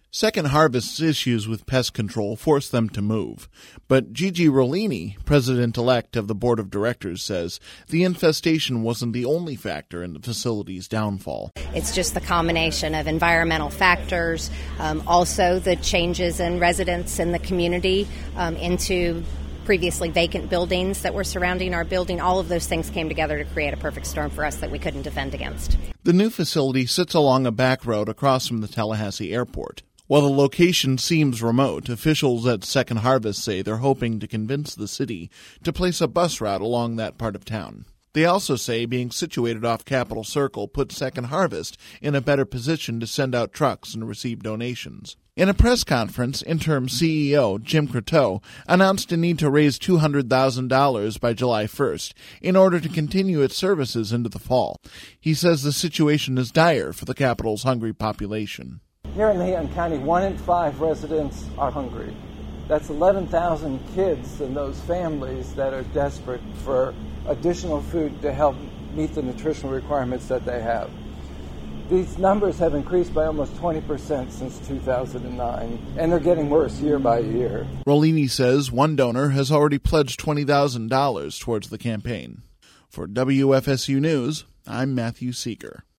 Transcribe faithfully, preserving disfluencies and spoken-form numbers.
Second Harvest's issues with pest control forced them to move. But Gigi Rollini, president-elect of the board of directors, says the infestation wasn't the only factor in the facility's downfall. It's just the combination of environmental factors, um, also the changes in residents in the community um, into previously vacant buildings that were surrounding our building. All of those things came together to create a perfect storm for us that we couldn't defend against. The new facility sits along a back road across from the Tallahassee airport. While the location seems remote, officials at Second Harvest say they're hoping to convince the city to place a bus route along that part of town. They also say being situated off Capitol Circle puts Second Harvest in a better position to send out trucks and receive donations. In a press conference, interim C E O Jim Croteau announced a need to raise two hundred thousand dollars by July first in order to continue its services into the fall. He says the situation is dire for the Capitol's hungry population. Here in Leon County, one in five residents are hungry. That's eleven thousand kids and those families that are desperate for additional food to help meet the nutritional requirements that they have. These numbers have increased by almost twenty percent since two thousand nine, and they're getting worse year by year. Rollini says one donor has already pledged twenty thousand dollars towards the campaign. For W F S U News, I'm Matthew Seeger.